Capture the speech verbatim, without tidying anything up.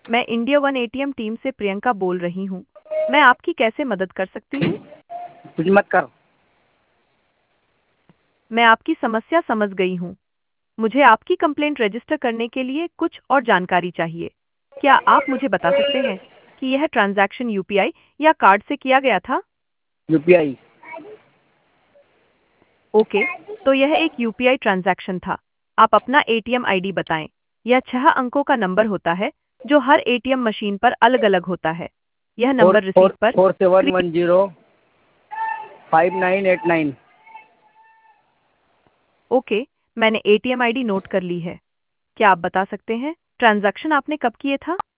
मैं India one ATM team से प्रियंका बोल रही हूँ। मैं आपकी कैसे मदद कर सकती हूँ? कुछ मत कर। मैं आपकी समस्या समझ गई हूँ। मुझे आपकी कंप्लेंट रजिस्टर करने के लिए कुछ और जानकारी चाहिए। क्या आप मुझे बता सकते हैं कि यह ट्रांजैक्शन यूपीआई या कार्ड से किया गया था? यूपीआई। ओके, तो यह एक यूपीआई ट्रांजैक्शन था। आप अपना एटीएम आईडी बताएं। यह छह अंकों का नंबर होता है जो हर एटीएम मशीन पर अलग-अलग होता है। यह फोर नंबर फोर रिसीट पर four seven one zero five nine eight nine. Okay, मैंने एटीएम आईडी नोट कर ली है। क्या आप बता सकते हैं ट्रांजैक्शन आपने कब किए था?